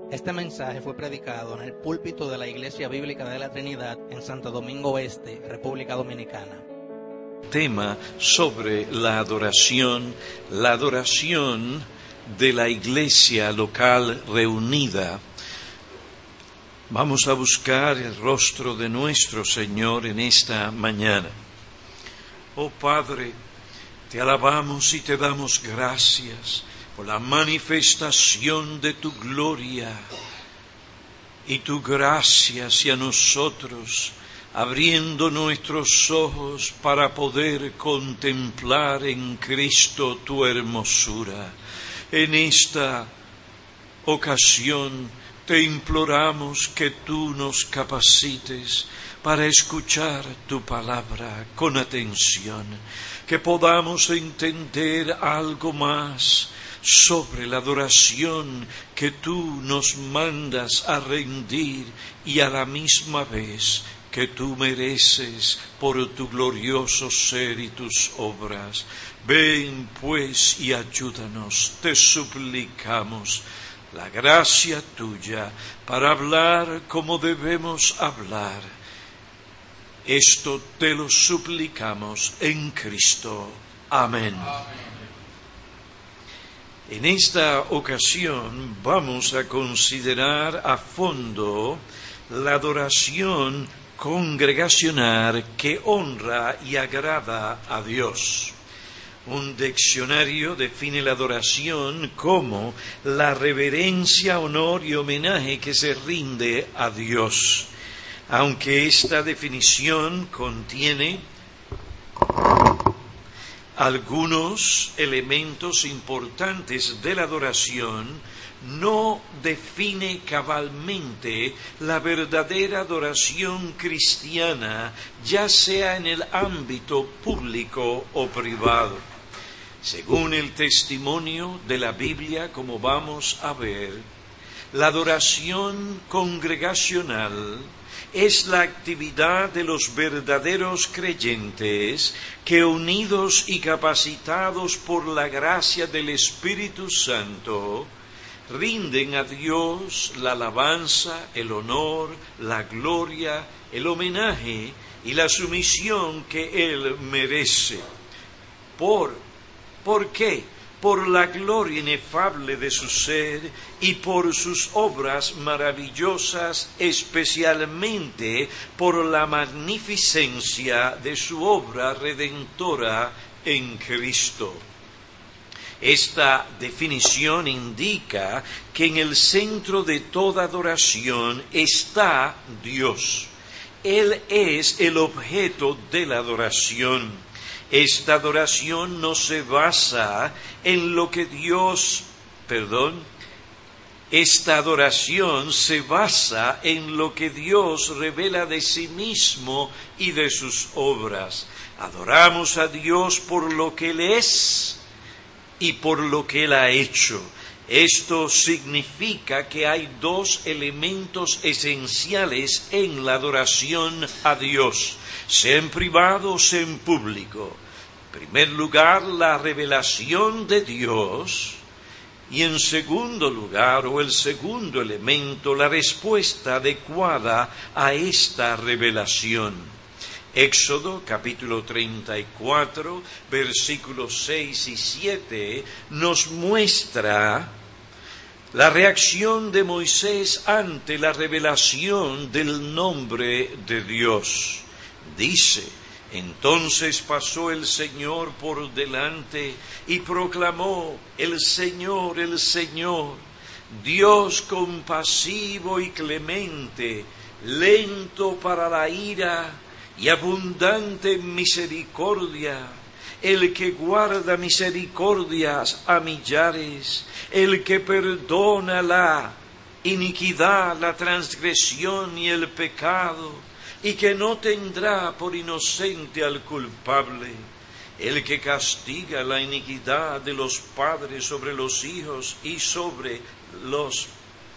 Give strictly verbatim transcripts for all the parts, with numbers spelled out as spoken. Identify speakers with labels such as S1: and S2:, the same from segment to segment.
S1: Este mensaje fue predicado en el púlpito de la Iglesia Bíblica de la Trinidad en Santo Domingo Este, República Dominicana.
S2: Tema sobre la adoración, la adoración de la iglesia local reunida. Vamos a buscar el rostro de nuestro Señor en esta mañana. Oh Padre, te alabamos y te damos gracias por la manifestación de tu gloria y tu gracia hacia nosotros, abriendo nuestros ojos para poder contemplar en Cristo tu hermosura. En esta ocasión te imploramos que tú nos capacites para escuchar tu palabra con atención, que podamos entender algo más sobre la adoración que tú nos mandas a rendir y a la misma vez que tú mereces por tu glorioso ser y tus obras. Ven pues y ayúdanos, te suplicamos la gracia tuya para hablar como debemos hablar. Esto te lo suplicamos en Cristo. Amén. Amén. En esta ocasión vamos a considerar a fondo la adoración congregacional que honra y agrada a Dios. Un diccionario define la adoración como la reverencia, honor y homenaje que se rinde a Dios. Aunque esta definición contiene algunos elementos importantes de la adoración, no define cabalmente la verdadera adoración cristiana, ya sea en el ámbito público o privado. Según el testimonio de la Biblia, como vamos a ver, la adoración congregacional es la actividad de los verdaderos creyentes que, unidos y capacitados por la gracia del Espíritu Santo, rinden a Dios la alabanza, el honor, la gloria, el homenaje y la sumisión que Él merece. ¿Por, ¿por qué? Por la gloria inefable de su ser y por sus obras maravillosas, especialmente por la magnificencia de su obra redentora en Cristo. Esta definición indica que en el centro de toda adoración está Dios. Él es el objeto de la adoración. Esta adoración no se basa en lo que Dios, perdón, esta adoración se basa en lo que Dios revela de sí mismo y de sus obras. Adoramos a Dios por lo que Él es y por lo que Él ha hecho. Esto significa que hay dos elementos esenciales en la adoración a Dios, sea en privado o sea en público. En primer lugar, la revelación de Dios, y en segundo lugar, o el segundo elemento, la respuesta adecuada a esta revelación. Éxodo capítulo treinta y cuatro, versículos seis y siete, nos muestra la reacción de Moisés ante la revelación del nombre de Dios. Dice: entonces pasó el Señor por delante y proclamó: el Señor, el Señor, Dios compasivo y clemente, lento para la ira y abundante en misericordia, el que guarda misericordias a millares, el que perdona la iniquidad, la transgresión y el pecado, y que no tendrá por inocente al culpable, el que castiga la iniquidad de los padres sobre los hijos y sobre los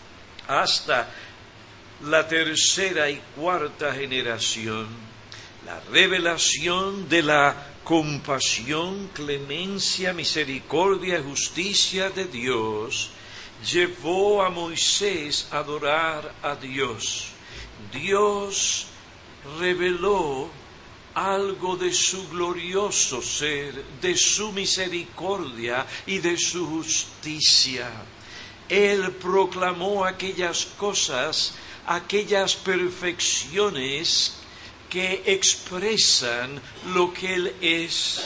S2: hasta la tercera y cuarta generación. La revelación de la compasión, clemencia, misericordia y justicia de Dios llevó a Moisés a adorar a Dios. Dios reveló algo de su glorioso ser, de su misericordia y de su justicia. Él proclamó aquellas cosas, aquellas perfecciones que expresan lo que Él es.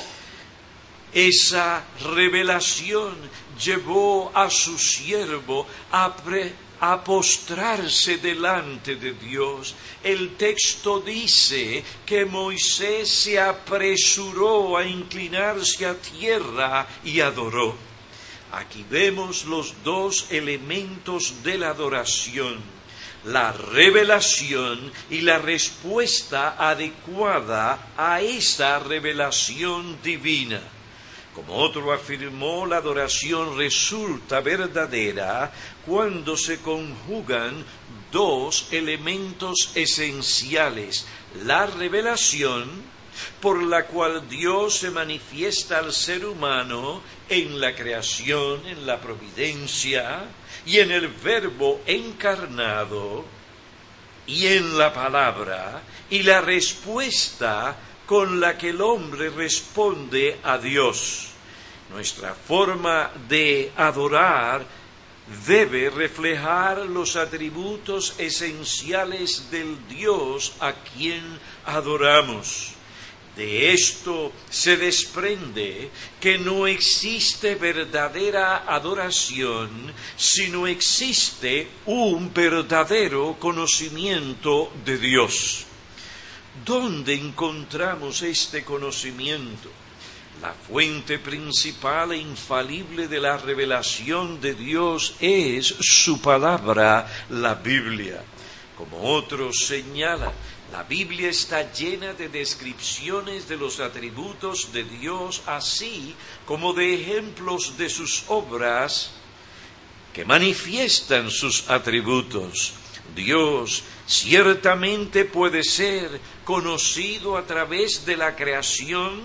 S2: Esa revelación llevó a su siervo a, pre, a postrarse delante de Dios. El texto dice que Moisés se apresuró a inclinarse a tierra y adoró. Aquí vemos los dos elementos de la adoración: la revelación y la respuesta adecuada a esa revelación divina. Como otro afirmó, la adoración resulta verdadera cuando se conjugan dos elementos esenciales: la revelación, por la cual Dios se manifiesta al ser humano en la creación, en la providencia, y en el Verbo encarnado, y en la palabra, y la respuesta con la que el hombre responde a Dios. Nuestra forma de adorar debe reflejar los atributos esenciales del Dios a quien adoramos. De esto se desprende que no existe verdadera adoración si no existe un verdadero conocimiento de Dios. ¿Dónde encontramos este conocimiento? La fuente principal e infalible de la revelación de Dios es su palabra, la Biblia. Como otros señala, la Biblia está llena de descripciones de los atributos de Dios, así como de ejemplos de sus obras que manifiestan sus atributos. Dios ciertamente puede ser conocido a través de la creación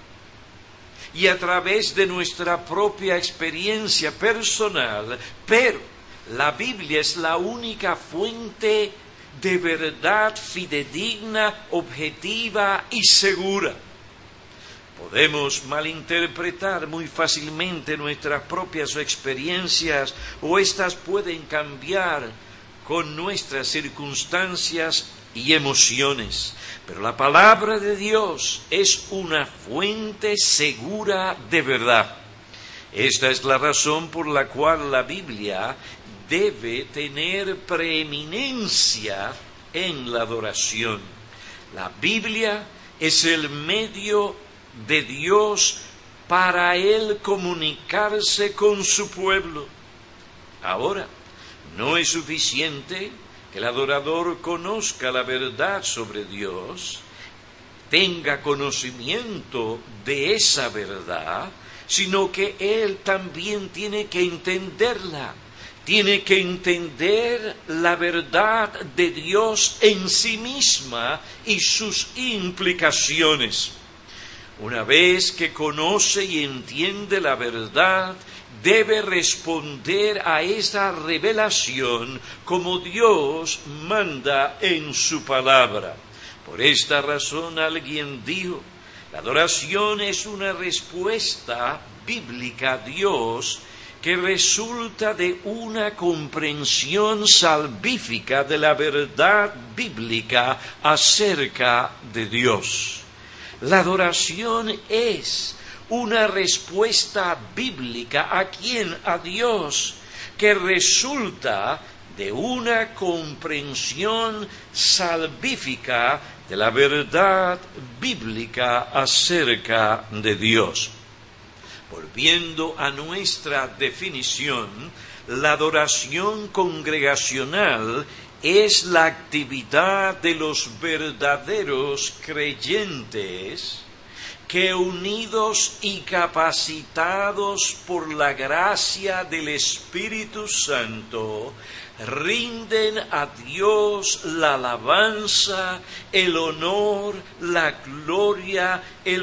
S2: y a través de nuestra propia experiencia personal, pero la Biblia es la única fuente de verdad fidedigna, objetiva y segura. Podemos malinterpretar muy fácilmente nuestras propias experiencias, o éstas pueden cambiar con nuestras circunstancias y emociones. Pero la palabra de Dios es una fuente segura de verdad. Esta es la razón por la cual la Biblia debe tener preeminencia en la adoración. La Biblia es el medio de Dios para Él comunicarse con su pueblo. Ahora, no es suficiente que el adorador conozca la verdad sobre Dios, tenga conocimiento de esa verdad, sino que él también tiene que entenderla. Tiene que entender la verdad de Dios en sí misma y sus implicaciones. Una vez que conoce y entiende la verdad, debe responder a esa revelación como Dios manda en su palabra. Por esta razón alguien dijo: la adoración es una respuesta bíblica a Dios que resulta de una comprensión salvífica de la verdad bíblica acerca de Dios. La adoración es una respuesta bíblica a quien, a Dios, que resulta de una comprensión salvífica de la verdad bíblica acerca de Dios. Volviendo a nuestra definición, la adoración congregacional es la actividad de los verdaderos creyentes que, unidos y capacitados por la gracia del Espíritu Santo, rinden a Dios la alabanza, el honor, la gloria, el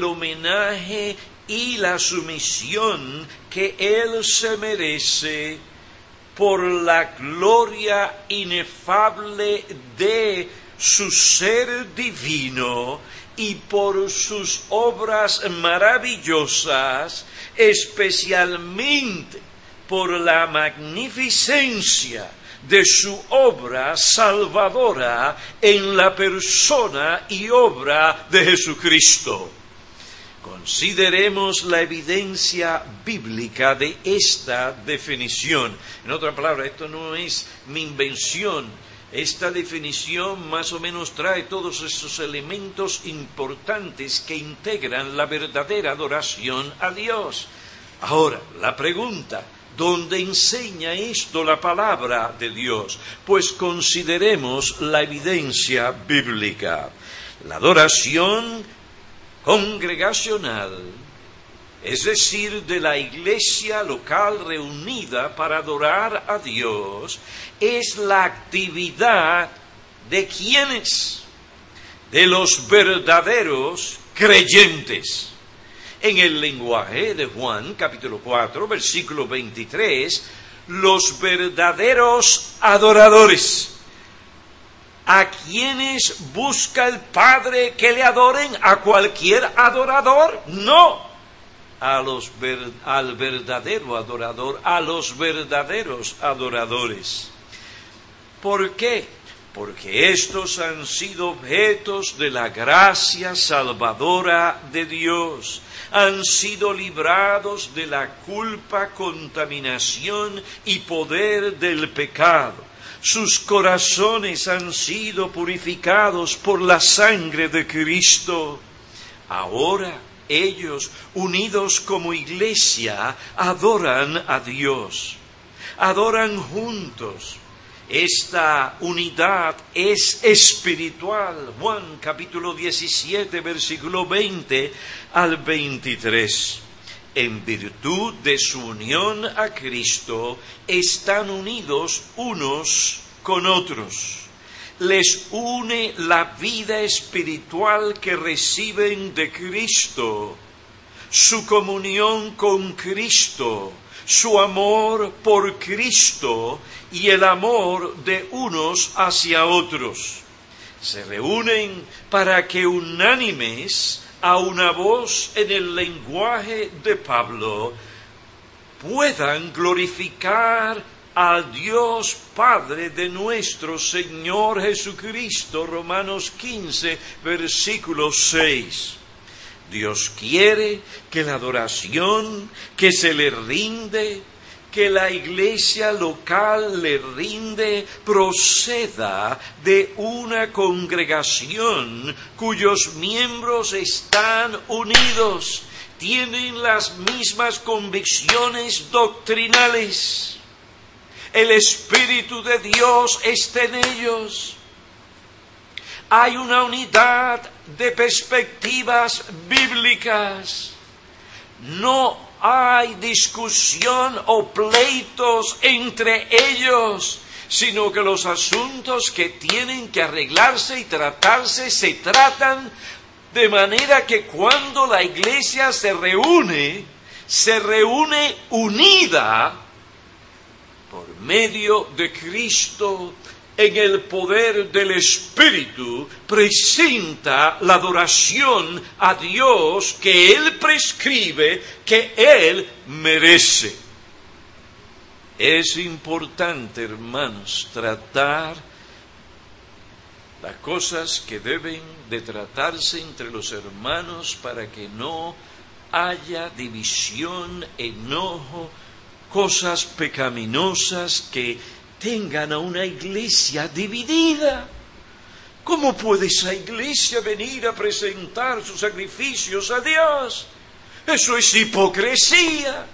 S2: homenaje y la sumisión que Él se merece por la gloria inefable de su ser divino y por sus obras maravillosas, especialmente por la magnificencia de su obra salvadora en la persona y obra de Jesucristo. Consideremos la evidencia bíblica de esta definición. En otras palabras, esto no es mi invención. Esta definición más o menos trae todos esos elementos importantes que integran la verdadera adoración a Dios. Ahora, la pregunta: ¿dónde enseña esto la palabra de Dios? Pues consideremos la evidencia bíblica. La adoración congregacional, es decir, de la iglesia local reunida para adorar a Dios, es la actividad de ¿quiénes? De los verdaderos creyentes. En el lenguaje de Juan, capítulo cuatro, versículo veintitrés, los verdaderos adoradores. ¿A quiénes busca el Padre que le adoren? ¿A cualquier adorador? No. A los ver, al verdadero adorador, a los verdaderos adoradores. ¿Por qué? Porque estos han sido objetos de la gracia salvadora de Dios. Han sido librados de la culpa, contaminación y poder del pecado. Sus corazones han sido purificados por la sangre de Cristo. Ahora ellos, unidos como iglesia, adoran a Dios. Adoran juntos. Esta unidad es espiritual. Juan capítulo diecisiete, versículo veinte al veintitrés. En virtud de su unión a Cristo, están unidos unos con otros. Les une la vida espiritual que reciben de Cristo, su comunión con Cristo, su amor por Cristo y el amor de unos hacia otros. Se reúnen para que unánimes, a una voz en el lenguaje de Pablo, puedan glorificar al Dios Padre de nuestro Señor Jesucristo. Romanos quince, versículo seis. Dios quiere que la adoración que se le rinde, que la iglesia local le rinde, proceda de una congregación cuyos miembros están unidos, tienen las mismas convicciones doctrinales. El Espíritu de Dios está en ellos. Hay una unidad de perspectivas bíblicas. No hay discusión o pleitos entre ellos, sino que los asuntos que tienen que arreglarse y tratarse se tratan de manera que cuando la iglesia se reúne, se reúne unida por medio de Cristo. En el poder del Espíritu presenta la adoración a Dios que Él prescribe, que Él merece. Es importante, hermanos, tratar las cosas que deben de tratarse entre los hermanos para que no haya división, enojo, cosas pecaminosas que tengan a una iglesia dividida. ¿Cómo puede esa iglesia venir a presentar sus sacrificios a Dios? Eso es hipocresía.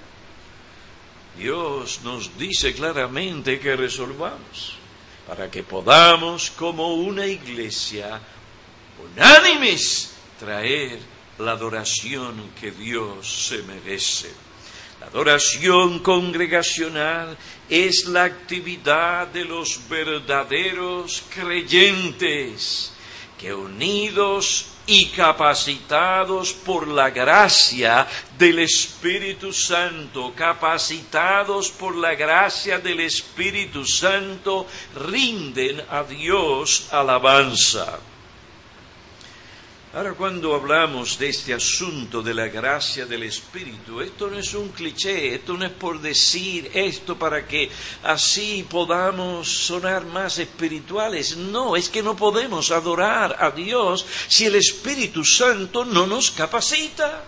S2: Dios nos dice claramente que resolvamos para que podamos como una iglesia unánimes traer la adoración que Dios se merece. La adoración congregacional es la actividad de los verdaderos creyentes que unidos y capacitados por la gracia del Espíritu Santo, capacitados por la gracia del Espíritu Santo, rinden a Dios alabanza. Ahora, cuando hablamos de este asunto de la gracia del Espíritu, esto no es un cliché, esto no es por decir esto para que así podamos sonar más espirituales. No, es que no podemos adorar a Dios si el Espíritu Santo no nos capacita.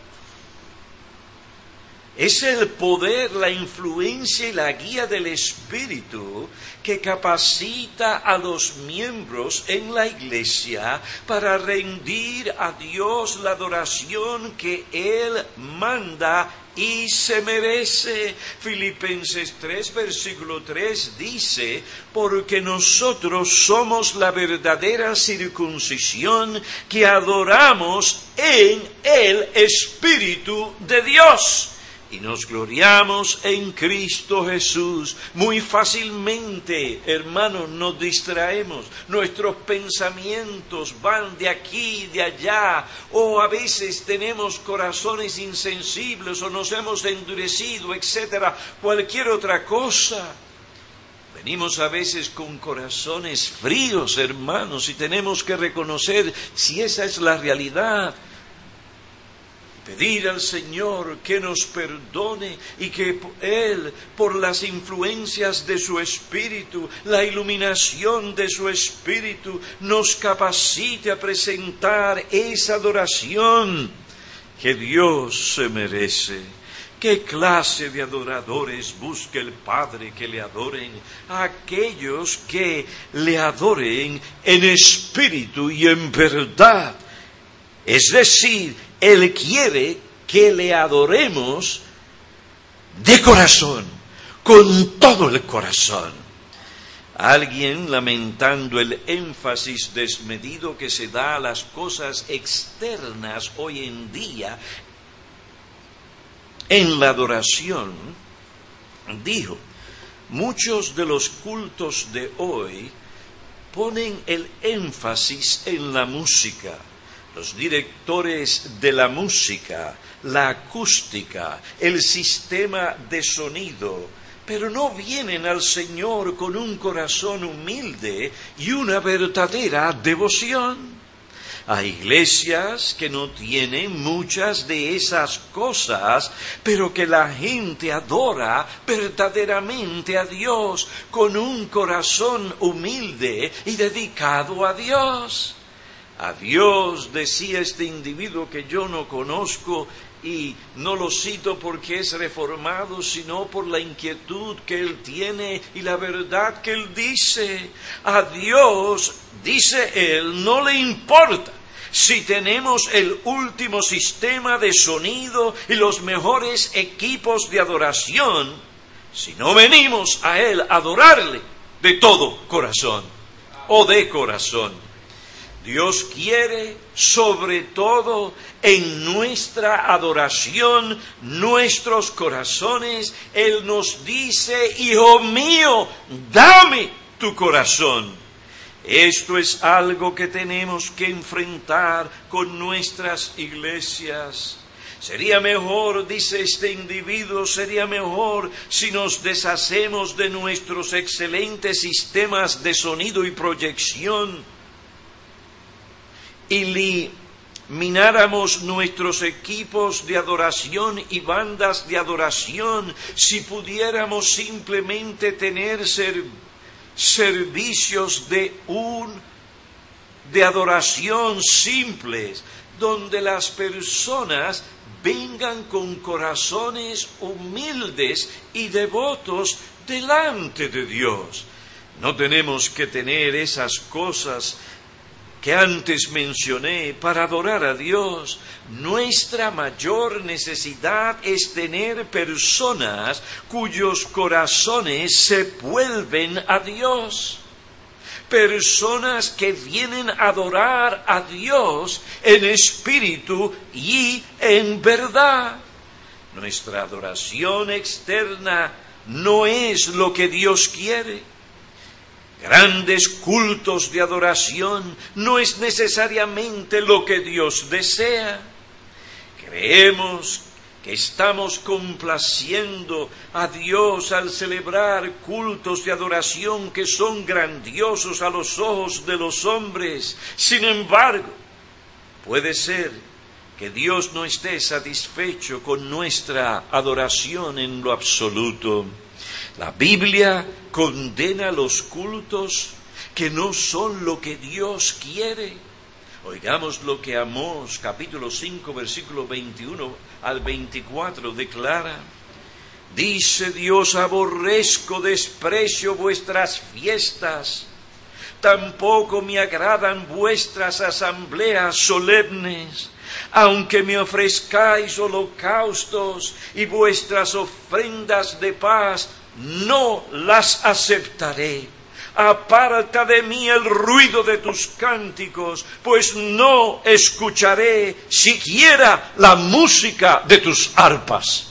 S2: Es el poder, la influencia y la guía del Espíritu que capacita a los miembros en la iglesia para rendir a Dios la adoración que Él manda y se merece. Filipenses tres, versículo tres dice, porque nosotros somos la verdadera circuncisión que adoramos en el Espíritu de Dios. Y nos gloriamos en Cristo Jesús. Muy fácilmente, hermanos, nos distraemos. Nuestros pensamientos van de aquí y de allá. O a veces tenemos corazones insensibles o nos hemos endurecido, etcétera. Cualquier otra cosa. Venimos a veces con corazones fríos, hermanos, y tenemos que reconocer si esa es la realidad. Pedir al Señor que nos perdone y que Él, por las influencias de su Espíritu, la iluminación de su Espíritu, nos capacite a presentar esa adoración que Dios se merece. ¿Qué clase de adoradores busca el Padre que le adoren? A aquellos que le adoren en espíritu y en verdad. Es decir, Él quiere que le adoremos de corazón, con todo el corazón. Alguien, lamentando el énfasis desmedido que se da a las cosas externas hoy en día en la adoración, dijo, muchos de los cultos de hoy ponen el énfasis en la música. Los directores de la música, la acústica, el sistema de sonido, pero no vienen al Señor con un corazón humilde y una verdadera devoción. Hay iglesias que no tienen muchas de esas cosas, pero que la gente adora verdaderamente a Dios con un corazón humilde y dedicado a Dios. A Dios, decía este individuo que yo no conozco, y no lo cito porque es reformado, sino por la inquietud que él tiene y la verdad que él dice. A Dios, dice él, no le importa si tenemos el último sistema de sonido y los mejores equipos de adoración, si no venimos a él a adorarle de todo corazón o de corazón. Dios quiere, sobre todo, en nuestra adoración, nuestros corazones. Él nos dice, hijo mío, dame tu corazón. Esto es algo que tenemos que enfrentar con nuestras iglesias. Sería mejor, dice este individuo, sería mejor si nos deshacemos de nuestros excelentes sistemas de sonido y proyección y elimináramos nuestros equipos de adoración y bandas de adoración, si pudiéramos simplemente tener ser, servicios de un de adoración simples, donde las personas vengan con corazones humildes y devotos delante de Dios. No tenemos que tener esas cosas que antes mencioné para adorar a Dios. Nuestra mayor necesidad es tener personas cuyos corazones se vuelven a Dios. Personas que vienen a adorar a Dios en espíritu y en verdad. Nuestra adoración externa no es lo que Dios quiere. grandes cultos de adoración no es necesariamente lo que Dios desea. Creemos que estamos complaciendo a Dios al celebrar cultos de adoración que son grandiosos a los ojos de los hombres. Sin embargo, puede ser que Dios no esté satisfecho con nuestra adoración en lo absoluto. La Biblia condena los cultos que no son lo que Dios quiere. Oigamos lo que Amós, capítulo cinco, versículo veintiuno al veinticuatro, declara. Dice Dios: aborrezco, desprecio vuestras fiestas, tampoco me agradan vuestras asambleas solemnes. Aunque me ofrezcáis holocaustos y vuestras ofrendas de paz, no las aceptaré. Aparta de mí el ruido de tus cánticos, pues no escucharé siquiera la música de tus arpas.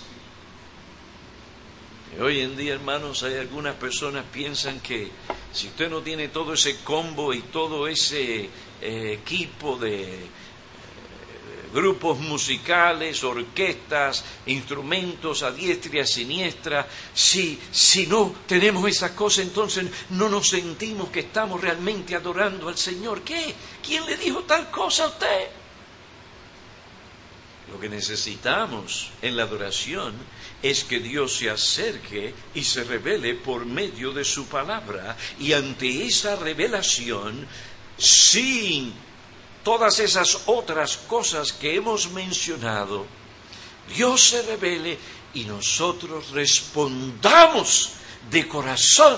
S2: Y hoy en día, hermanos, hay algunas personas que piensan que si usted no tiene todo ese combo y todo ese eh, equipo de grupos musicales, orquestas, instrumentos a diestra y a siniestra, si, si no tenemos esas cosas, entonces no nos sentimos que estamos realmente adorando al Señor. ¿Qué? ¿Quién le dijo tal cosa a usted? Lo que necesitamos en la adoración es que Dios se acerque y se revele por medio de su palabra, y ante esa revelación, sin todas esas otras cosas que hemos mencionado, Dios se revele y nosotros respondamos de corazón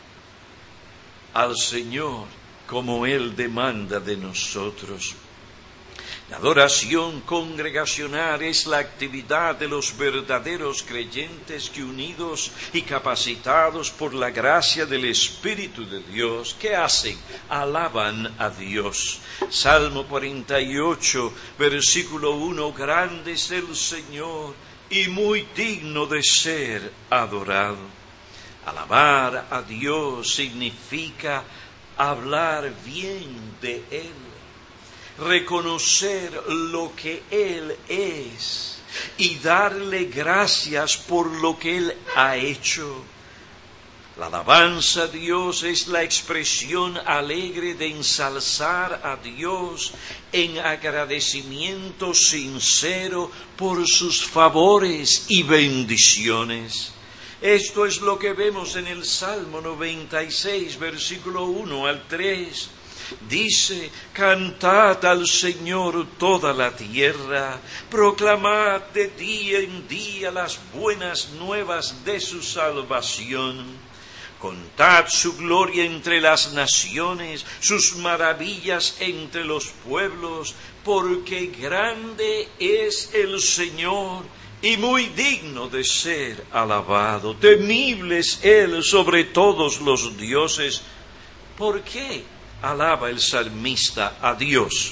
S2: al Señor como Él demanda de nosotros. La adoración congregacional es la actividad de los verdaderos creyentes que, unidos y capacitados por la gracia del Espíritu de Dios, ¿qué hacen? Alaban a Dios. Salmo cuarenta y ocho, versículo uno, grande es el Señor y muy digno de ser adorado. Alabar a Dios significa hablar bien de Él, reconocer lo que Él es y darle gracias por lo que Él ha hecho. La alabanza a Dios es la expresión alegre de ensalzar a Dios en agradecimiento sincero por sus favores y bendiciones. Esto es lo que vemos en el Salmo noventa y seis, versículo uno al tres. Dice: cantad al Señor toda la tierra, proclamad de día en día las buenas nuevas de su salvación. Contad su gloria entre las naciones, sus maravillas entre los pueblos, porque grande es el Señor y muy digno de ser alabado. Temible es Él sobre todos los dioses. ¿Por qué alaba el salmista a Dios?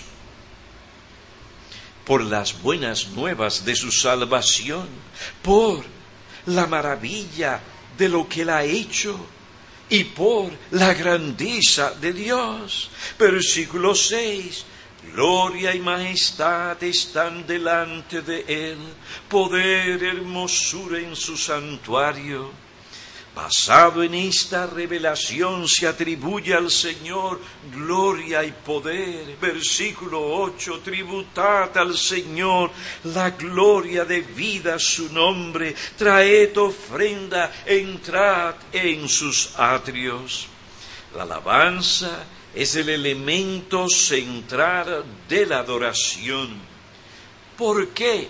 S2: Por las buenas nuevas de su salvación, por la maravilla de lo que Él ha hecho y por la grandeza de Dios. Versículo seis. Gloria y majestad están delante de Él, poder, hermosura en su santuario. Basado en esta revelación se atribuye al Señor gloria y poder. Versículo ocho, tributad al Señor la gloria debida a su nombre, traed ofrenda, entrad en sus atrios. La alabanza es el elemento central de la adoración. ¿Por qué?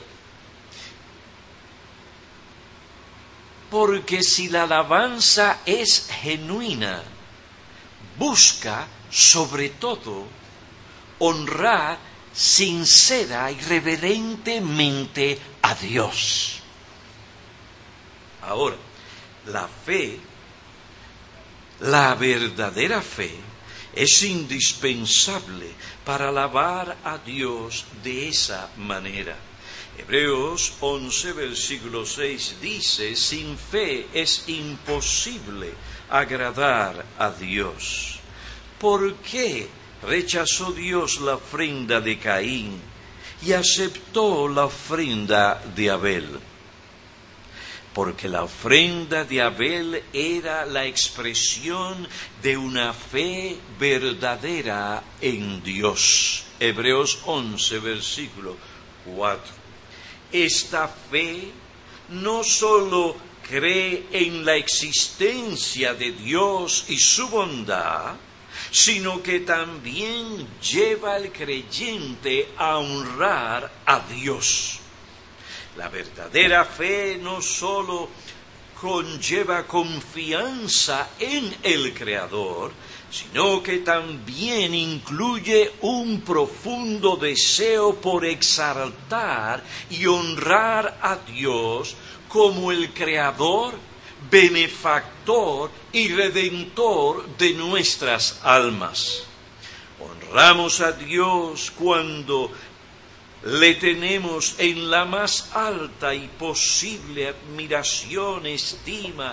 S2: Porque si la alabanza es genuina, busca sobre todo honrar sincera y reverentemente a Dios. Ahora, la fe, la verdadera fe, es indispensable para alabar a Dios de esa manera. Hebreos once, versículo seis dice: sin fe es imposible agradar a Dios. ¿Por qué rechazó Dios la ofrenda de Caín y aceptó la ofrenda de Abel? Porque la ofrenda de Abel era la expresión de una fe verdadera en Dios. Hebreos once, versículo cuatro. Esta fe no sólo cree en la existencia de Dios y su bondad, sino que también lleva al creyente a honrar a Dios. La verdadera fe no sólo conlleva confianza en el Creador, sino que también incluye un profundo deseo por exaltar y honrar a Dios como el Creador, benefactor y redentor de nuestras almas. Honramos a Dios cuando le tenemos en la más alta y posible admiración, estima,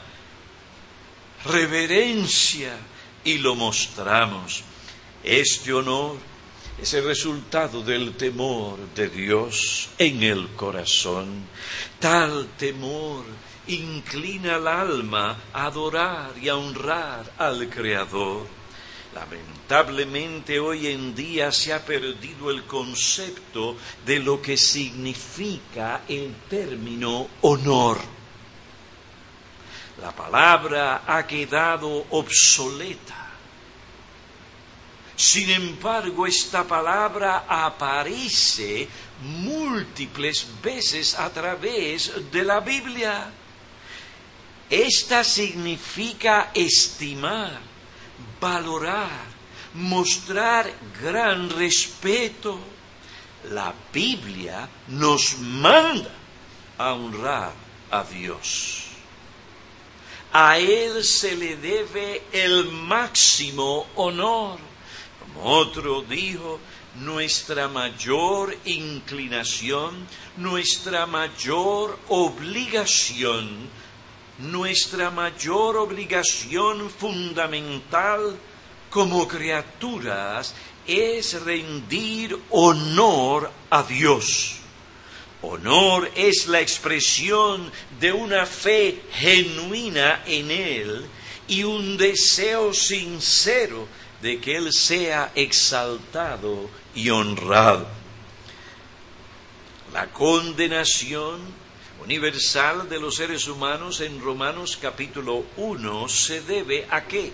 S2: reverencia, y lo mostramos. Este honor es el resultado del temor de Dios en el corazón. Tal temor inclina al alma a adorar y a honrar al Creador. Lamentablemente hoy en día se ha perdido el concepto de lo que significa el término honor. La palabra ha quedado obsoleta. Sin embargo, esta palabra aparece múltiples veces a través de la Biblia. Esta significa estimar, valorar, mostrar gran respeto. La Biblia nos manda a honrar a Dios. A Él se le debe el máximo honor. Como otro dijo, nuestra mayor inclinación, nuestra mayor obligación, nuestra mayor obligación fundamental como criaturas es rendir honor a Dios. Honor es la expresión de una fe genuina en Él y un deseo sincero de que Él sea exaltado y honrado. La condenación universal de los seres humanos en Romanos capítulo uno se debe ¿a qué?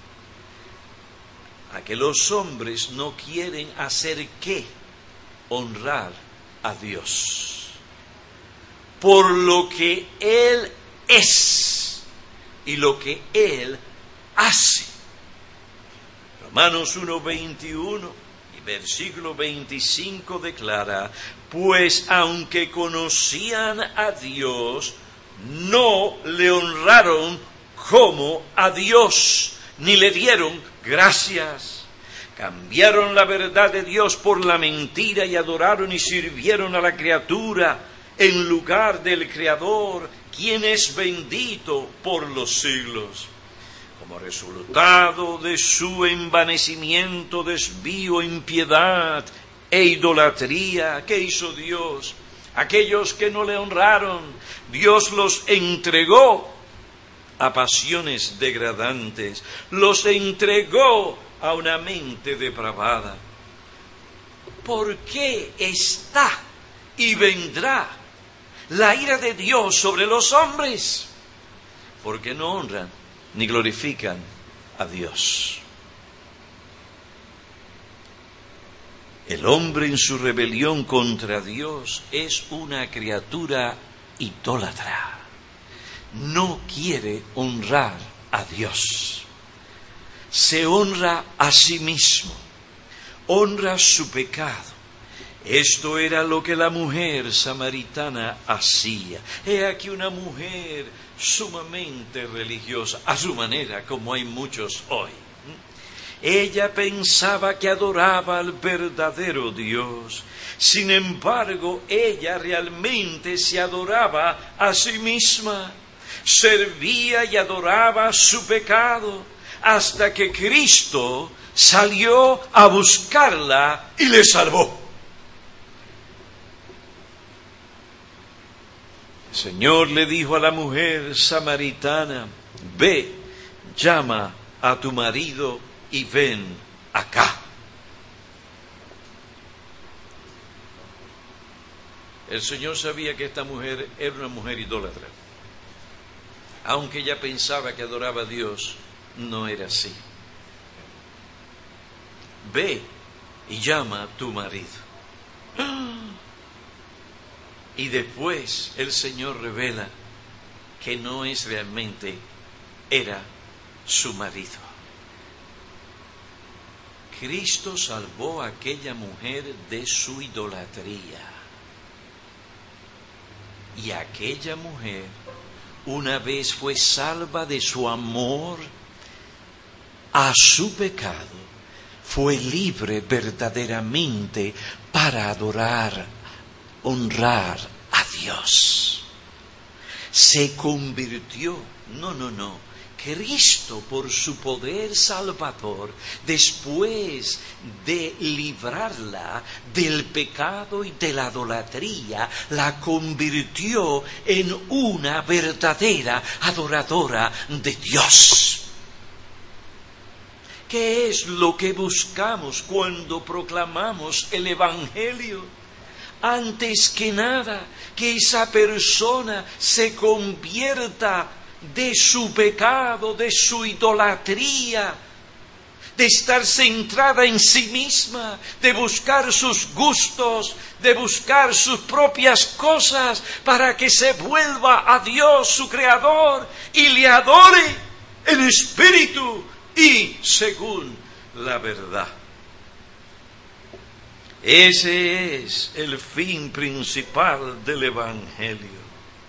S2: A que los hombres no quieren hacer ¿qué? Honrar a Dios. Por lo que Él es y lo que Él hace. Romanos uno veintiuno y versículo veinticinco declara: pues aunque conocían a Dios, no le honraron como a Dios, ni le dieron gracias. Cambiaron la verdad de Dios por la mentira y adoraron y sirvieron a la criatura en lugar del Creador, quien es bendito por los siglos. Como resultado de su envanecimiento, desvío, impiedad e idolatría, ¿qué hizo Dios? Aquellos que no le honraron, Dios los entregó a pasiones degradantes, los entregó a una mente depravada. ¿Por qué está y vendrá la ira de Dios sobre los hombres? Porque no honran ni glorifican a Dios. El hombre en su rebelión contra Dios es una criatura idólatra. No quiere honrar a Dios. Se honra a sí mismo. Honra su pecado. Esto era lo que la mujer samaritana hacía. He aquí una mujer sumamente religiosa, a su manera, como hay muchos hoy. Ella pensaba que adoraba al verdadero Dios. Sin embargo, ella realmente se adoraba a sí misma. servía y adoraba su pecado, hasta que Cristo salió a buscarla y le salvó. El Señor le dijo a la mujer samaritana: ve, llama a tu marido y ven acá. El Señor sabía que esta mujer era una mujer idólatra. Aunque ella pensaba que adoraba a Dios, no era así. Ve y llama a tu marido. Y después el Señor revela que no es realmente, era su marido. Cristo salvó a aquella mujer de su idolatría. Y aquella mujer, una vez fue salva de su amor a su pecado, fue libre verdaderamente para adorar, honrar a Dios. Se convirtió, no, no, no, Cristo por su poder salvador, después de librarla del pecado y de la idolatría, la convirtió en una verdadera adoradora de Dios. ¿Qué es lo que buscamos cuando proclamamos el Evangelio? Antes que nada, que esa persona se convierta de su pecado, de su idolatría, de estar centrada en sí misma, de buscar sus gustos, de buscar sus propias cosas, para que se vuelva a Dios, su Creador, y le adore en espíritu y según la verdad. Ese es el fin principal del Evangelio.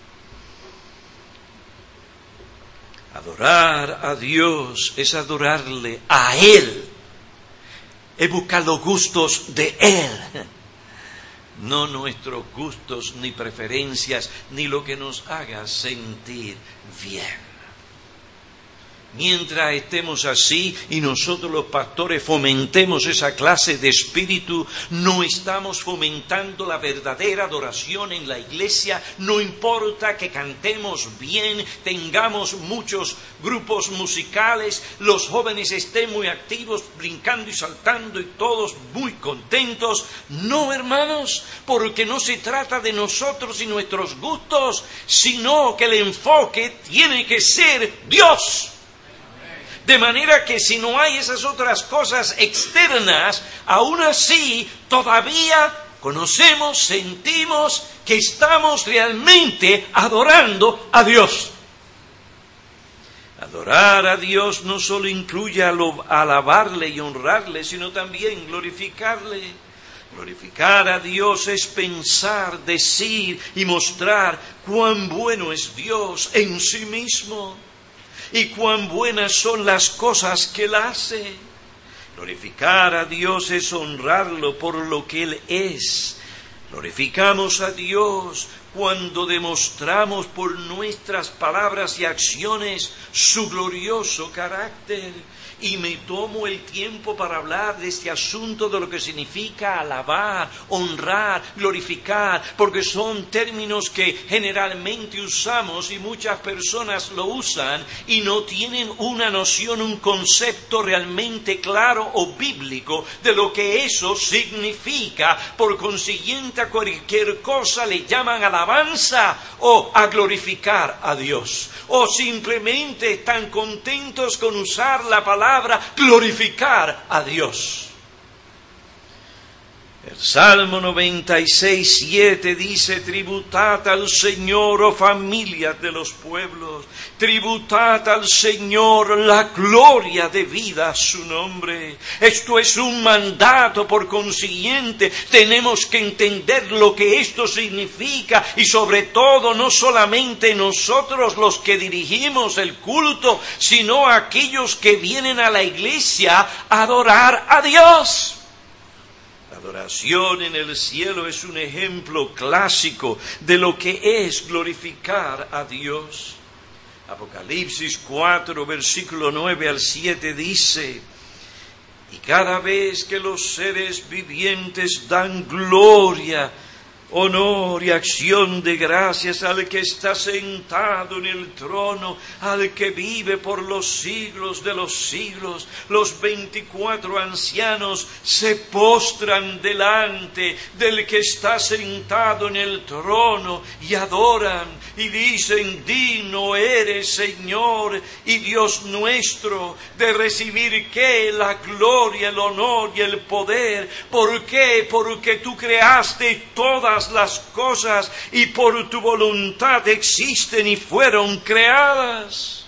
S2: Adorar a Dios es adorarle a Él, es buscar los gustos de Él, no nuestros gustos ni preferencias, ni lo que nos haga sentir bien. Mientras estemos así y nosotros los pastores fomentemos esa clase de espíritu, no estamos fomentando la verdadera adoración en la iglesia. No importa que cantemos bien, tengamos muchos grupos musicales, los jóvenes estén muy activos, brincando y saltando y todos muy contentos. No, hermanos, porque no se trata de nosotros y nuestros gustos, sino que el enfoque tiene que ser Dios. De manera que si no hay esas otras cosas externas, aún así todavía conocemos, sentimos que estamos realmente adorando a Dios. Adorar a Dios no solo incluye alabarle y honrarle, sino también glorificarle. Glorificar a Dios es pensar, decir y mostrar cuán bueno es Dios en sí mismo. Y cuán buenas son las cosas que Él hace. Glorificar a Dios es honrarlo por lo que Él es. Glorificamos a Dios cuando demostramos por nuestras palabras y acciones su glorioso carácter. Y me tomo el tiempo para hablar de este asunto de lo que significa alabar, honrar, glorificar, porque son términos que generalmente usamos y muchas personas lo usan y no tienen una noción, un concepto realmente claro o bíblico de lo que eso significa. Por consiguiente, a cualquier cosa le llaman alabanza o a glorificar a Dios. O simplemente están contentos con usar la palabra glorificar a Dios. El Salmo noventa y seis, siete dice: tributad al Señor, oh familias de los pueblos, tributad al Señor la gloria debida a su nombre. Esto es un mandato, por consiguiente tenemos que entender lo que esto significa, y sobre todo no solamente nosotros los que dirigimos el culto, sino aquellos que vienen a la iglesia a adorar a Dios. La adoración en el cielo es un ejemplo clásico de lo que es glorificar a Dios. Apocalipsis cuatro, versículo nueve al siete dice: y cada vez que los seres vivientes dan gloria, honor y acción de gracias al que está sentado en el trono, al que vive por los siglos de los siglos, los veinticuatro ancianos se postran delante del que está sentado en el trono y adoran y dicen: digno eres, Señor y Dios nuestro, de recibir ¿qué? La gloria, el honor y el poder. ¿Por qué? Porque tú creaste todas las cosas y por tu voluntad existen y fueron creadas.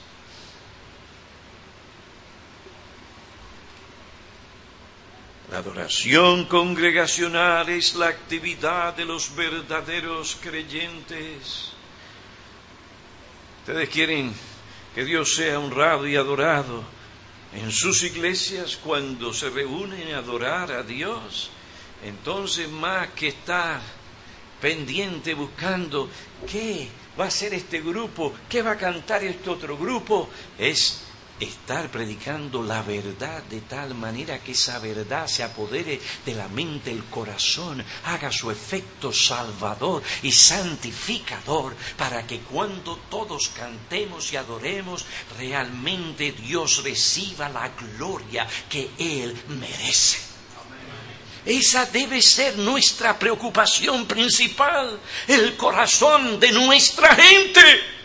S2: La adoración congregacional es la actividad de los verdaderos creyentes. Ustedes quieren que Dios sea honrado y adorado en sus iglesias cuando se reúnen a adorar a Dios. Entonces, más que estar pendiente buscando qué va a hacer este grupo, qué va a cantar este otro grupo, es estar predicando la verdad de tal manera que esa verdad se apodere de la mente, el corazón, haga su efecto salvador y santificador, para que cuando todos cantemos y adoremos, realmente Dios reciba la gloria que Él merece. Esa debe ser nuestra preocupación principal, el corazón de nuestra gente.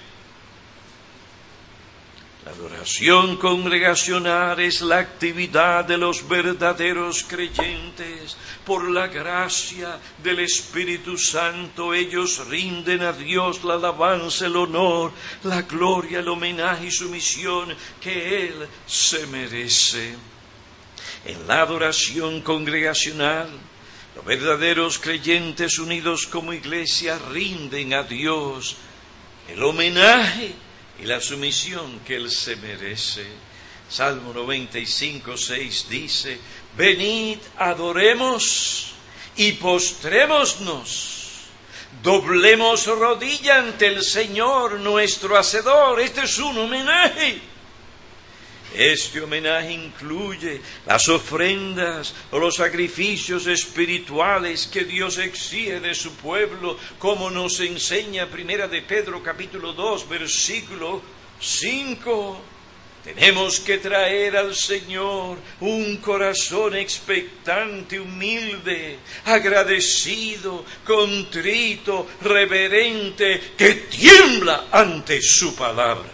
S2: La adoración congregacional es la actividad de los verdaderos creyentes. Por la gracia del Espíritu Santo, ellos rinden a Dios la alabanza, el honor, la gloria, el homenaje y sumisión que Él se merece. En la adoración congregacional, los verdaderos creyentes unidos como iglesia rinden a Dios el homenaje y la sumisión que Él se merece. Salmo noventa y cinco, seis dice: venid, adoremos y postrémonos, doblemos rodilla ante el Señor nuestro Hacedor. Este es un homenaje. Este homenaje incluye las ofrendas o los sacrificios espirituales que Dios exige de su pueblo, como nos enseña Primera de Pedro capítulo dos, versículo cinco. Tenemos que traer al Señor un corazón expectante, humilde, agradecido, contrito, reverente, que tiembla ante su palabra.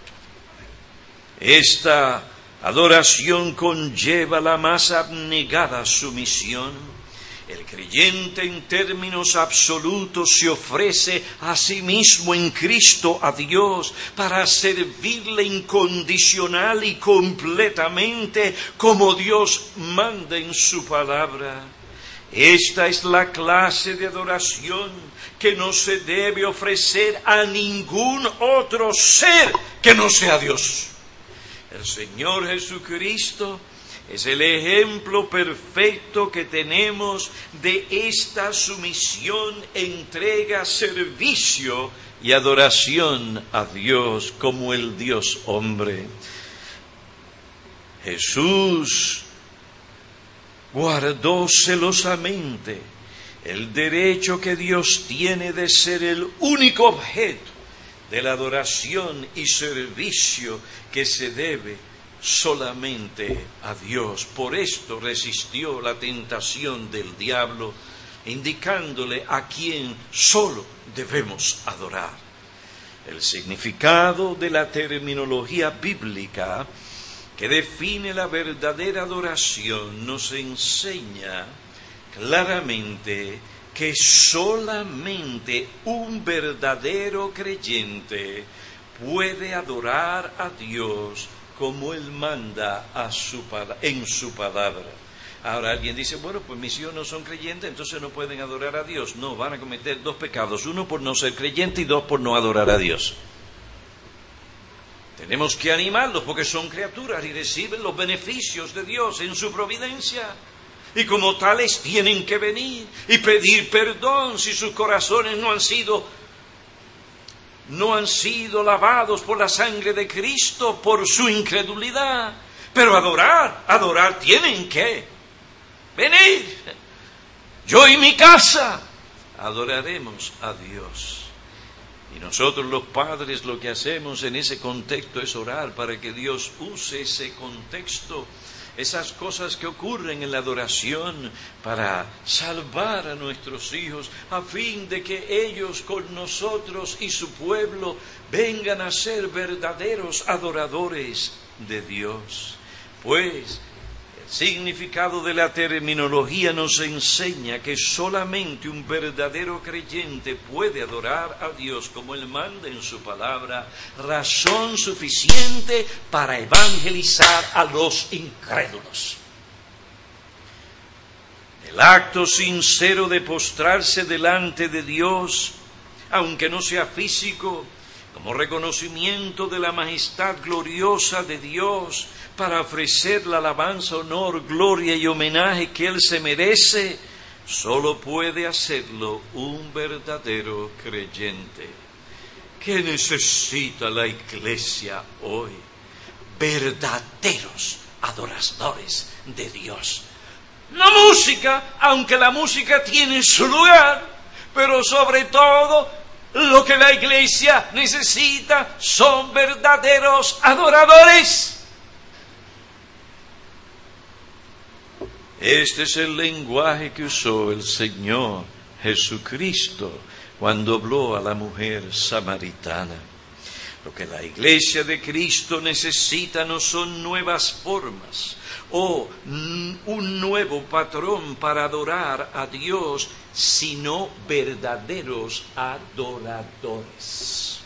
S2: Esta adoración conlleva la más abnegada sumisión. El creyente en términos absolutos se ofrece a sí mismo en Cristo a Dios para servirle incondicional y completamente como Dios manda en su palabra. Esta es la clase de adoración que no se debe ofrecer a ningún otro ser que no sea Dios. El Señor Jesucristo es el ejemplo perfecto que tenemos de esta sumisión, entrega, servicio y adoración a Dios como el Dios hombre. Jesús guardó celosamente el derecho que Dios tiene de ser el único objeto de la adoración y servicio que se debe solamente a Dios. Por esto resistió la tentación del diablo, indicándole a quién solo debemos adorar. El significado de la terminología bíblica que define la verdadera adoración nos enseña claramente que solamente un verdadero creyente puede adorar a Dios como Él manda a su, en su palabra. Ahora alguien dice: bueno, pues mis hijos no son creyentes, entonces no pueden adorar a Dios. No, van a cometer dos pecados: uno por no ser creyente y dos por no adorar a Dios. Tenemos que animarlos porque son criaturas y reciben los beneficios de Dios en su providencia. Y como tales tienen que venir y pedir perdón si sus corazones no han sido no han sido lavados por la sangre de Cristo por su incredulidad. Pero adorar, adorar tienen que venir. Yo y mi casa adoraremos a Dios. Y nosotros los padres lo que hacemos en ese contexto es orar para que Dios use ese contexto, esas cosas que ocurren en la adoración, para salvar a nuestros hijos, a fin de que ellos con nosotros y su pueblo vengan a ser verdaderos adoradores de Dios. Pues el significado de la terminología nos enseña que solamente un verdadero creyente puede adorar a Dios como Él manda en su palabra, razón suficiente para evangelizar a los incrédulos. El acto sincero de postrarse delante de Dios, aunque no sea físico, como reconocimiento de la majestad gloriosa de Dios, para ofrecer la alabanza, honor, gloria y homenaje que Él se merece, solo puede hacerlo un verdadero creyente. ¿Qué necesita la iglesia hoy? Verdaderos adoradores de Dios. No música, aunque la música tiene su lugar, pero sobre todo lo que la iglesia necesita son verdaderos adoradores. Este es el lenguaje que usó el Señor Jesucristo cuando habló a la mujer samaritana. Lo que la iglesia de Cristo necesita no son nuevas formas o un nuevo patrón para adorar a Dios, sino verdaderos adoradores.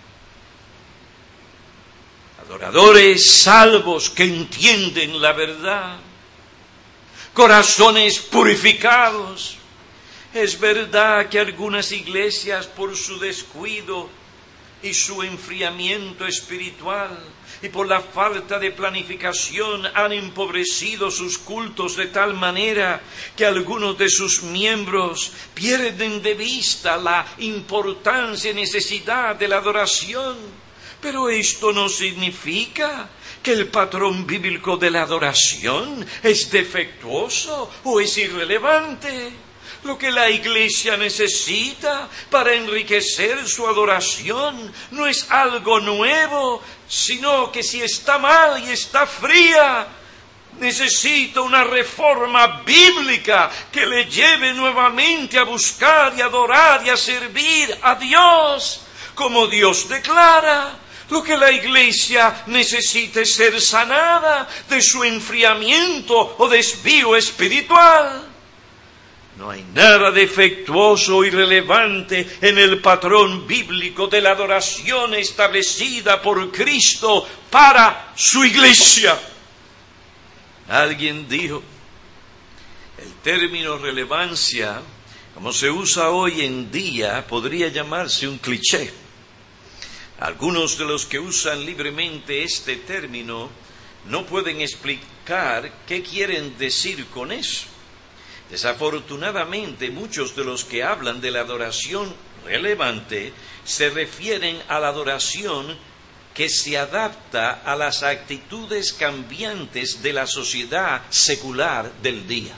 S2: Adoradores salvos que entienden la verdad. Corazones purificados. Es verdad que algunas iglesias, por su descuido y su enfriamiento espiritual y por la falta de planificación, han empobrecido sus cultos de tal manera que algunos de sus miembros pierden de vista la importancia y necesidad de la adoración. Pero esto no significa que el patrón bíblico de la adoración es defectuoso o es irrelevante. Lo que la iglesia necesita para enriquecer su adoración no es algo nuevo, sino que si está mal y está fría, necesita una reforma bíblica que le lleve nuevamente a buscar y adorar y a servir a Dios, como Dios declara. Lo que la iglesia necesita es ser sanada de su enfriamiento o desvío espiritual. No hay nada defectuoso o irrelevante en el patrón bíblico de la adoración establecida por Cristo para su iglesia. Alguien dijo, el término relevancia, como se usa hoy en día, podría llamarse un cliché. Algunos de los que usan libremente este término no pueden explicar qué quieren decir con eso. Desafortunadamente, muchos de los que hablan de la adoración relevante se refieren a la adoración que se adapta a las actitudes cambiantes de la sociedad secular del día.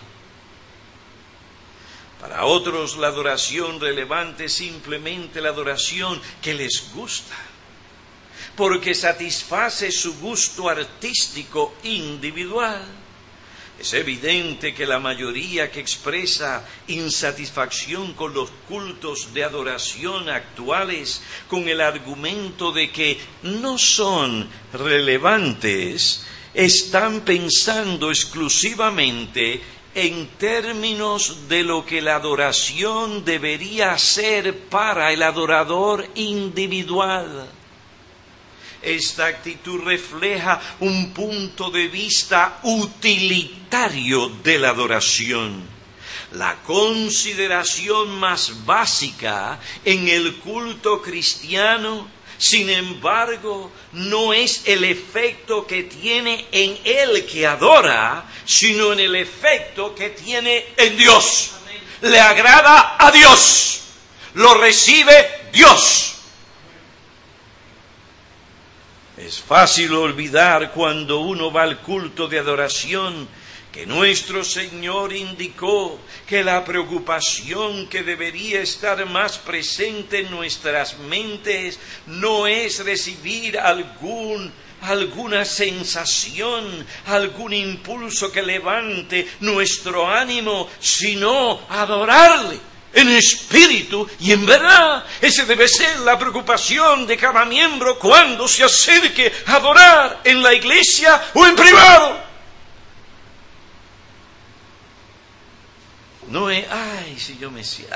S2: Para otros, la adoración relevante es simplemente la adoración que les gusta, porque satisface su gusto artístico individual. Es evidente que la mayoría que expresa insatisfacción con los cultos de adoración actuales, con el argumento de que no son relevantes, están pensando exclusivamente en términos de lo que la adoración debería ser para el adorador individual. Esta actitud refleja un punto de vista utilitario de la adoración. La consideración más básica en el culto cristiano, sin embargo, no es el efecto que tiene en el que adora, sino en el efecto que tiene en Dios. Le agrada a Dios, lo recibe Dios. Es fácil olvidar cuando uno va al culto de adoración que nuestro Señor indicó que la preocupación que debería estar más presente en nuestras mentes no es recibir algún, alguna sensación, algún impulso que levante nuestro ánimo, sino adorarle en espíritu y en verdad. Esa debe ser la preocupación de cada miembro cuando se acerque a adorar en la iglesia o en privado. No es, ay, si yo me siento...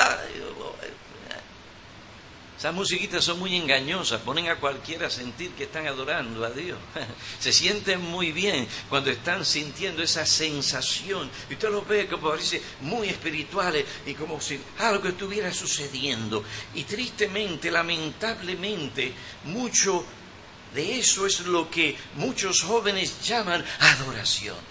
S2: Esas musiquitas son muy engañosas, ponen a cualquiera a sentir que están adorando a Dios. Se sienten muy bien cuando están sintiendo esa sensación. Y usted los ve como parece muy espirituales y como si algo estuviera sucediendo. Y tristemente, lamentablemente, mucho de eso es lo que muchos jóvenes llaman adoración.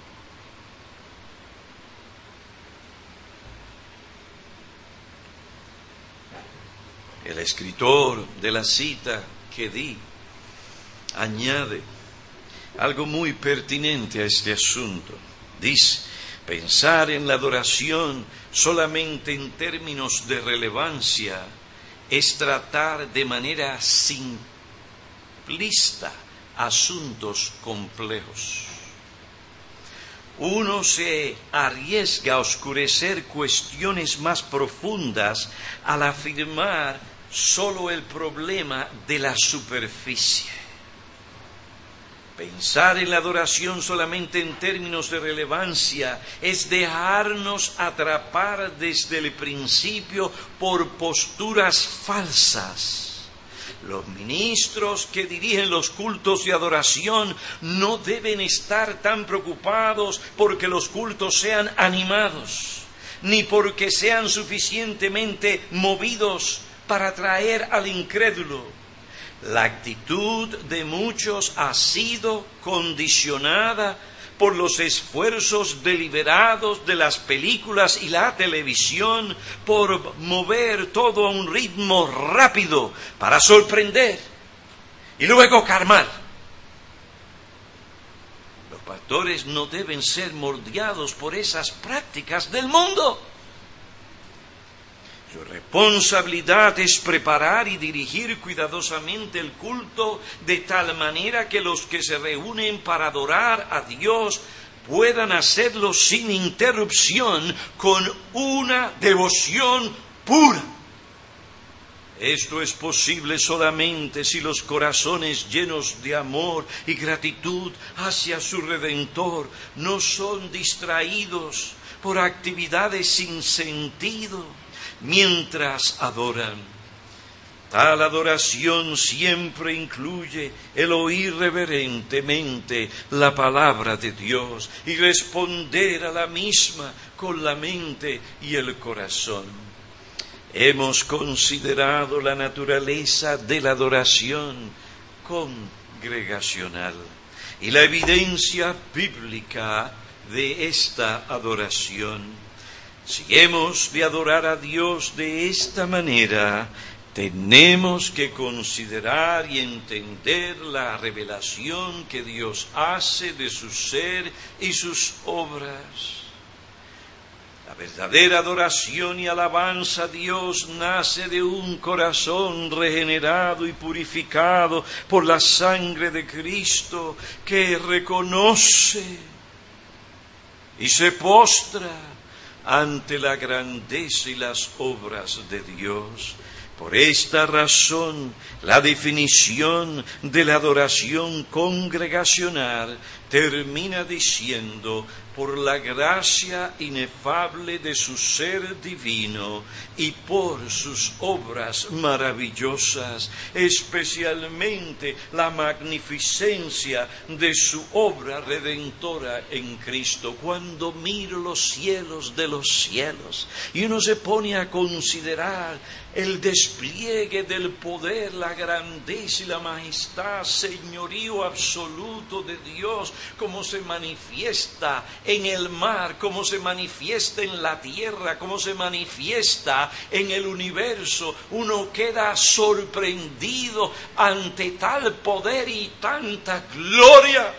S2: El escritor de la cita que di añade algo muy pertinente a este asunto. Dice, pensar en la adoración solamente en términos de relevancia es tratar de manera simplista asuntos complejos. Uno se arriesga a oscurecer cuestiones más profundas al afirmar solo el problema de la superficie. Pensar en la adoración solamente en términos de relevancia es dejarnos atrapar desde el principio por posturas falsas. Los ministros que dirigen los cultos de adoración no deben estar tan preocupados porque los cultos sean animados, ni porque sean suficientemente movidos para atraer al incrédulo. La actitud de muchos ha sido condicionada por los esfuerzos deliberados de las películas y la televisión por mover todo a un ritmo rápido para sorprender y luego calmar. Los pastores no deben ser moldeados por esas prácticas del mundo. Su responsabilidad es preparar y dirigir cuidadosamente el culto de tal manera que los que se reúnen para adorar a Dios puedan hacerlo sin interrupción, con una devoción pura. Esto es posible solamente si los corazones llenos de amor y gratitud hacia su Redentor no son distraídos por actividades sin sentido mientras adoran. Tal adoración siempre incluye el oír reverentemente la palabra de Dios y responder a la misma con la mente y el corazón. Hemos considerado la naturaleza de la adoración congregacional y la evidencia bíblica de esta adoración. Si hemos de adorar a Dios de esta manera, tenemos que considerar y entender la revelación que Dios hace de su ser y sus obras. La verdadera adoración y alabanza a Dios nace de un corazón regenerado y purificado por la sangre de Cristo, que reconoce y se postra ante la grandeza y las obras de Dios. Por esta razón, la definición de la adoración congregacional termina diciendo: por la gracia inefable de su ser divino y por sus obras maravillosas, especialmente la magnificencia de su obra redentora en Cristo. Cuando miro los cielos de los cielos y uno se pone a considerar el despliegue del poder, la grandeza y la majestad, señorío absoluto de Dios como se manifiesta en el mar, como se manifiesta en la tierra, como se manifiesta en el universo. Uno queda sorprendido ante tal poder y tanta gloria.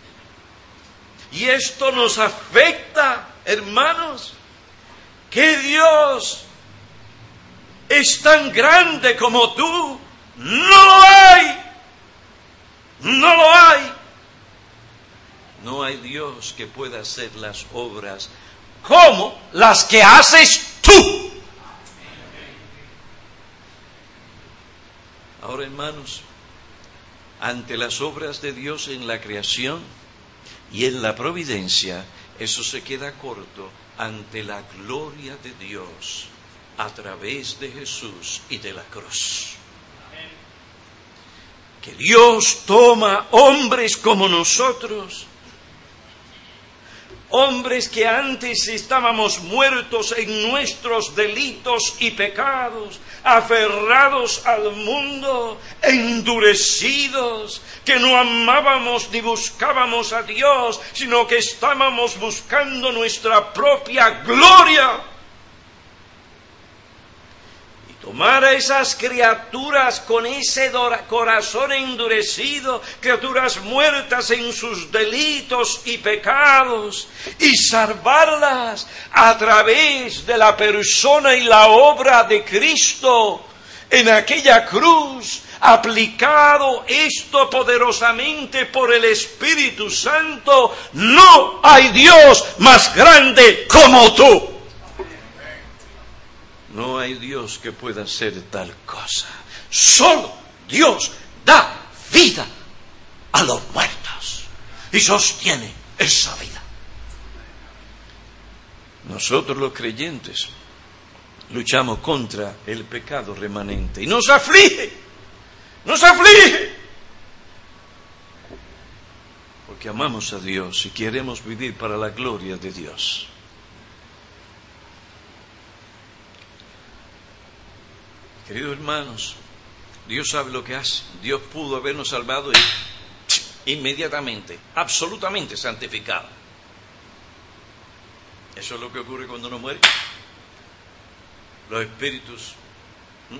S2: Y esto nos afecta, hermanos, que Dios es tan grande como tú. No lo hay. No lo hay. No hay Dios que pueda hacer las obras como las que haces tú. Ahora, hermanos, ante las obras de Dios en la creación y en la providencia, eso se queda corto ante la gloria de Dios a través de Jesús y de la cruz. Que Dios toma hombres como nosotros, hombres que antes estábamos muertos en nuestros delitos y pecados, aferrados al mundo, endurecidos, que no amábamos ni buscábamos a Dios, sino que estábamos buscando nuestra propia gloria. Tomar a esas criaturas con ese corazón endurecido, criaturas muertas en sus delitos y pecados, y salvarlas a través de la persona y la obra de Cristo en aquella cruz, aplicado esto poderosamente por el Espíritu Santo. No hay Dios más grande como tú. No hay Dios que pueda hacer tal cosa. Solo Dios da vida a los muertos y sostiene esa vida. Nosotros los creyentes luchamos contra el pecado remanente y nos aflige, nos aflige. Porque amamos a Dios y queremos vivir para la gloria de Dios. Queridos hermanos, Dios sabe lo que hace. Dios pudo habernos salvado y inmediatamente, absolutamente santificado. Eso es lo que ocurre cuando uno muere. Los espíritus ¿m?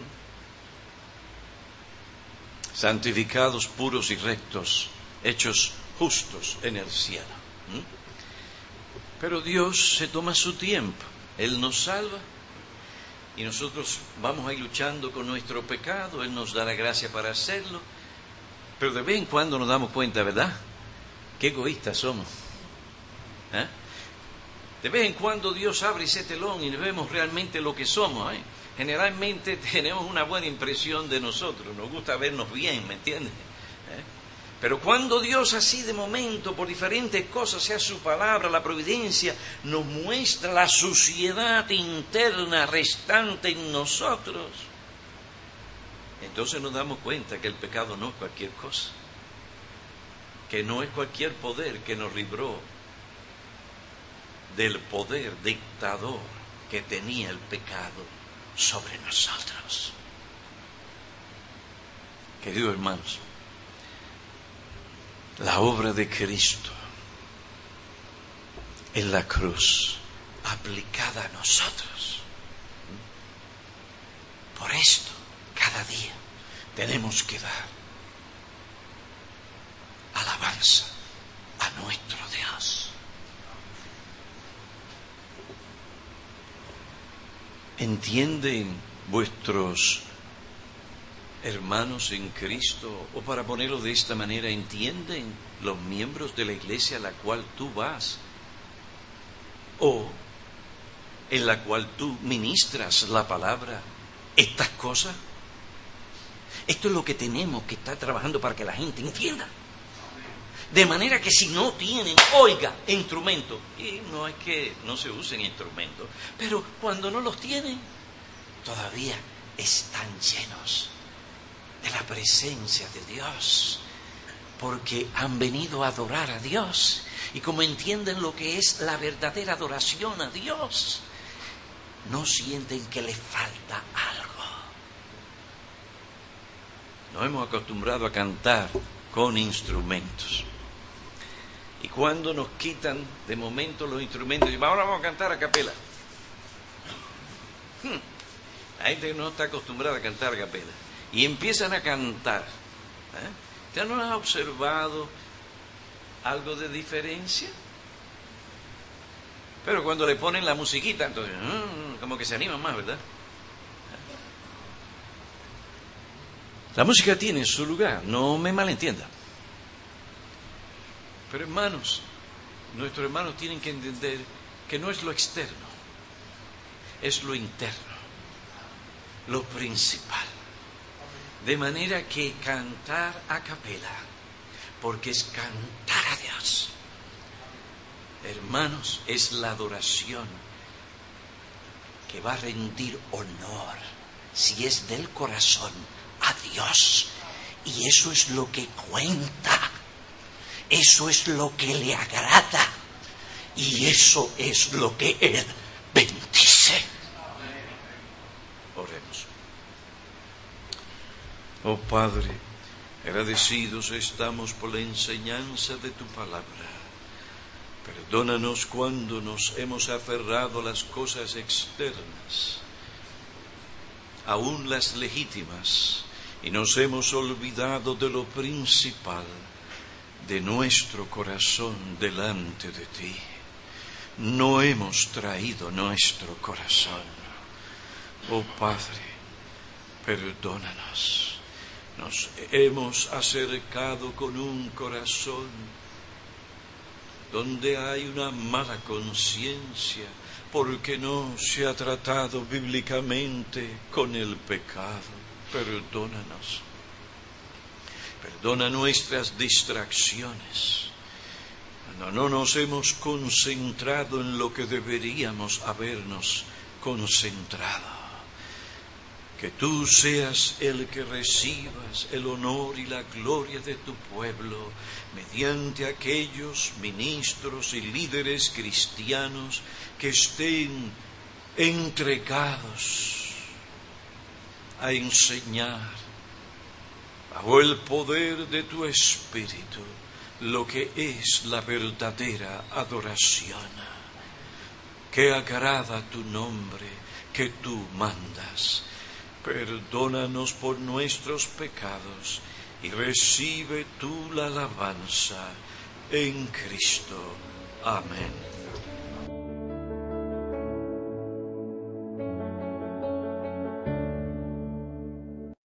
S2: santificados, puros y rectos, hechos justos en el cielo. ¿m? Pero Dios se toma su tiempo. Él nos salva. Y nosotros vamos a ir luchando con nuestro pecado. Él nos da la gracia para hacerlo. Pero de vez en cuando nos damos cuenta, ¿verdad? Qué egoístas somos. ¿Eh? De vez en cuando Dios abre ese telón y vemos realmente lo que somos. ¿eh? Generalmente tenemos una buena impresión de nosotros. Nos gusta vernos bien, ¿me entiendes? ¿Eh? Pero cuando Dios así de momento, por diferentes cosas, sea su palabra, la providencia, nos muestra la suciedad interna restante en nosotros, entonces nos damos cuenta que el pecado no es cualquier cosa, que no es cualquier poder que nos libró del poder dictador que tenía el pecado sobre nosotros. Queridos hermanos, la obra de Cristo en la cruz, aplicada a nosotros. Por esto, cada día tenemos que dar alabanza a nuestro Dios. ¿Entienden vuestros hermanos en Cristo, o para ponerlo de esta manera, entienden los miembros de la iglesia a la cual tú vas o en la cual tú ministras la palabra estas cosas? Esto es lo que tenemos que estar trabajando para que la gente entienda. De manera que si no tienen, oiga, instrumentos, y no es que no se usen instrumentos, pero cuando no los tienen, todavía están llenos de la presencia de Dios, porque han venido a adorar a Dios, y como entienden lo que es la verdadera adoración a Dios, no sienten que les falta algo. Nos hemos acostumbrado a cantar con instrumentos, Y cuando nos quitan de momento los instrumentos, y ahora vamos a cantar a capela. Hmm. La gente no está acostumbrada a cantar a capela. Y empiezan a cantar. ¿Eh? ¿Ya no has observado algo de diferencia? Pero cuando le ponen la musiquita, entonces, mmm, como que se animan más, ¿verdad? La música tiene su lugar, no me malentiendan. Pero hermanos, nuestros hermanos tienen que entender que no es lo externo, es lo interno, lo principal. De manera que cantar a capela, porque es cantar a Dios. Hermanos, es la adoración que va a rendir honor, si es del corazón, a Dios. Y eso es lo que cuenta. Eso es lo que le agrada. Y eso es lo que Él bendice. Oremos. Oh Padre, agradecidos estamos por la enseñanza de tu palabra. Perdónanos cuando nos hemos aferrado a las cosas externas, aún las legítimas, y nos hemos olvidado de lo principal, de nuestro corazón delante de ti. No hemos traído nuestro corazón. Oh Padre, perdónanos. Nos hemos acercado con un corazón donde hay una mala conciencia, porque no se ha tratado bíblicamente con el pecado. Perdónanos. Perdona nuestras distracciones. No, no nos hemos concentrado en lo que deberíamos habernos concentrado. Que tú seas el que recibas el honor y la gloria de tu pueblo mediante aquellos ministros y líderes cristianos que estén entregados a enseñar bajo el poder de tu Espíritu lo que es la verdadera adoración, que agrada tu nombre, que tú mandas. Perdónanos por nuestros pecados y recibe tú la alabanza en Cristo. Amén.